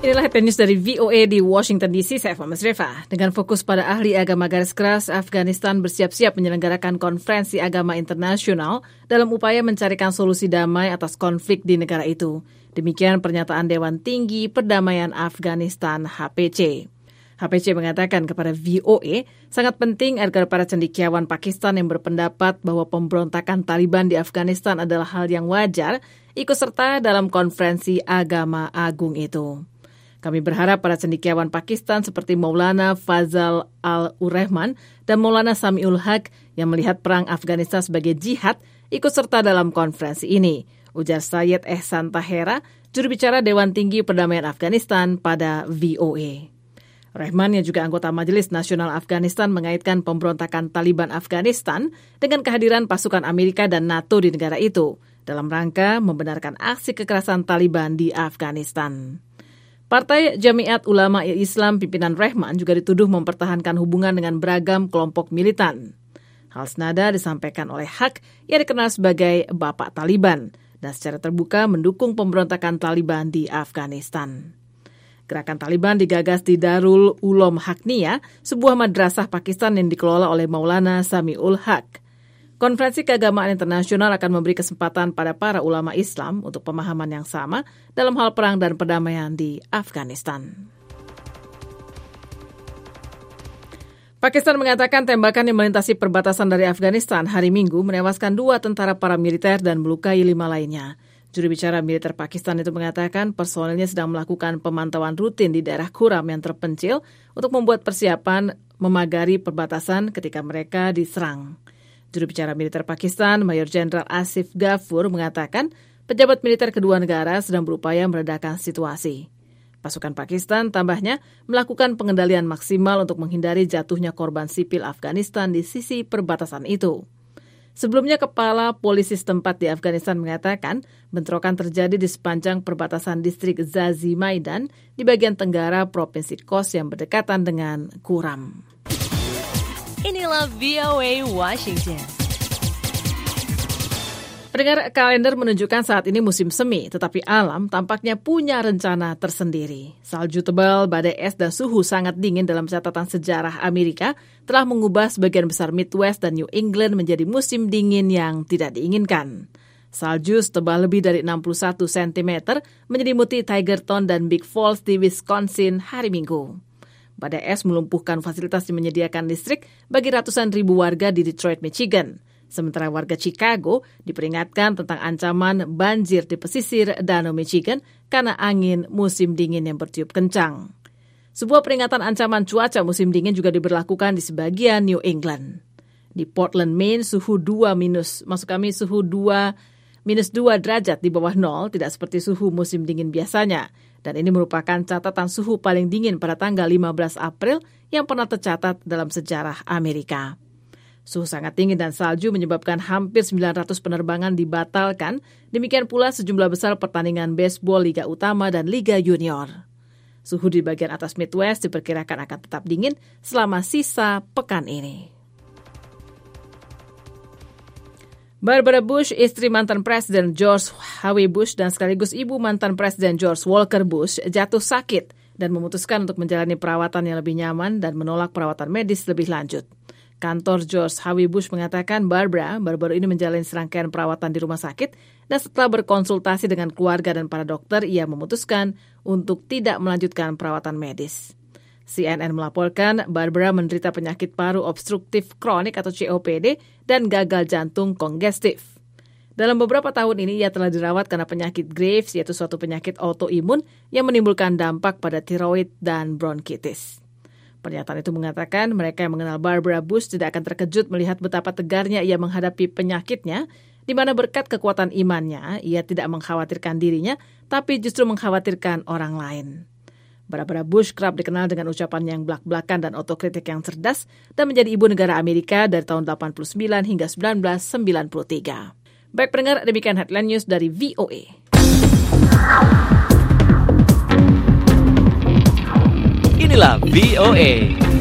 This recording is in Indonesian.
Inilah headline news dari VOA di Washington DC. Saya Fahmi Reva. Dengan fokus pada ahli agama garis keras, Afghanistan bersiap-siap menyelenggarakan konferensi agama internasional dalam upaya mencarikan solusi damai atas konflik di negara itu. Demikian pernyataan Dewan Tinggi Perdamaian Afghanistan (HPC). HPC mengatakan kepada VOA, sangat penting agar para cendekiawan Pakistan yang berpendapat bahwa pemberontakan Taliban di Afghanistan adalah hal yang wajar ikut serta dalam konferensi agama agung itu. Kami berharap para cendekiawan Pakistan seperti Maulana Fazal Al-Urrahman dan Maulana Samiul Haq yang melihat perang Afghanistan sebagai jihad ikut serta dalam konferensi ini, ujar Syed Ehsan Tahera, juru bicara Dewan Tinggi Perdamaian Afghanistan pada VOA. Rahman yang juga anggota Majelis Nasional Afghanistan mengaitkan pemberontakan Taliban Afghanistan dengan kehadiran pasukan Amerika dan NATO di negara itu dalam rangka membenarkan aksi kekerasan Taliban di Afghanistan. Partai Jamiat Ulama Islam pimpinan Rahman juga dituduh mempertahankan hubungan dengan beragam kelompok militan. Hal senada disampaikan oleh Haq yang dikenal sebagai Bapak Taliban dan secara terbuka mendukung pemberontakan Taliban di Afghanistan. Gerakan Taliban digagas di Darul Ulum Haqqaniyah, sebuah madrasah Pakistan yang dikelola oleh Maulana Samiul Haq. Konferensi keagamaan internasional akan memberi kesempatan pada para ulama Islam untuk pemahaman yang sama dalam hal perang dan perdamaian di Afghanistan. Pakistan mengatakan tembakan yang melintasi perbatasan dari Afghanistan hari Minggu menewaskan 2 tentara paramiliter dan melukai 5 lainnya. Juru bicara militer Pakistan itu mengatakan personilnya sedang melakukan pemantauan rutin di daerah Kuram yang terpencil untuk membuat persiapan memagari perbatasan ketika mereka diserang. Juru bicara militer Pakistan, Mayor Jenderal Asif Ghafoor, mengatakan pejabat militer kedua negara sedang berupaya meredakan situasi. Pasukan Pakistan, tambahnya, melakukan pengendalian maksimal untuk menghindari jatuhnya korban sipil Afghanistan di sisi perbatasan itu. Sebelumnya, Kepala Polisi setempat di Afghanistan mengatakan bentrokan terjadi di sepanjang perbatasan distrik Zazi Maidan di bagian tenggara Provinsi Kos yang berdekatan dengan Kuram. Inilah VOA Washington. Pendengar, kalender menunjukkan saat ini musim semi, tetapi alam tampaknya punya rencana tersendiri. Salju tebal, badai es, dan suhu sangat dingin dalam catatan sejarah Amerika telah mengubah sebagian besar Midwest dan New England menjadi musim dingin yang tidak diinginkan. Salju setebal lebih dari 61 cm menyelimuti Tigerton dan Big Falls di Wisconsin hari Minggu. Badai es melumpuhkan fasilitas yang menyediakan listrik bagi ratusan ribu warga di Detroit, Michigan. Sementara warga Chicago diperingatkan tentang ancaman banjir di pesisir Danau Michigan karena angin musim dingin yang bertiup kencang. Sebuah peringatan ancaman cuaca musim dingin juga diberlakukan di sebagian New England. Di Portland, Maine, suhu minus 2 derajat di bawah nol, tidak seperti suhu musim dingin biasanya. Dan ini merupakan catatan suhu paling dingin pada tanggal 15 April yang pernah tercatat dalam sejarah Amerika. Suhu sangat dingin dan salju menyebabkan hampir 900 penerbangan dibatalkan, demikian pula sejumlah besar pertandingan baseball Liga Utama dan Liga Junior. Suhu di bagian atas Midwest diperkirakan akan tetap dingin selama sisa pekan ini. Barbara Bush, istri mantan Presiden George H.W. Bush dan sekaligus ibu mantan Presiden George Walker Bush, jatuh sakit dan memutuskan untuk menjalani perawatan yang lebih nyaman dan menolak perawatan medis lebih lanjut. Kantor George H.W. Bush mengatakan Barbara baru-baru ini menjalani serangkaian perawatan di rumah sakit dan setelah berkonsultasi dengan keluarga dan para dokter, ia memutuskan untuk tidak melanjutkan perawatan medis. CNN melaporkan Barbara menderita penyakit paru obstruktif kronik atau COPD dan gagal jantung kongestif. Dalam beberapa tahun ini ia telah dirawat karena penyakit Graves, yaitu suatu penyakit autoimun yang menimbulkan dampak pada tiroid dan bronkitis. Pernyataan itu mengatakan mereka yang mengenal Barbara Bush tidak akan terkejut melihat betapa tegarnya ia menghadapi penyakitnya, di mana berkat kekuatan imannya ia tidak mengkhawatirkan dirinya, tapi justru mengkhawatirkan orang lain. Barbara Bush kerap dikenal dengan ucapan yang blak-blakan dan otokritik yang cerdas dan menjadi ibu negara Amerika dari tahun 89 hingga 1993. Baik pendengar, demikian headline news dari VOA. Inilah VOA.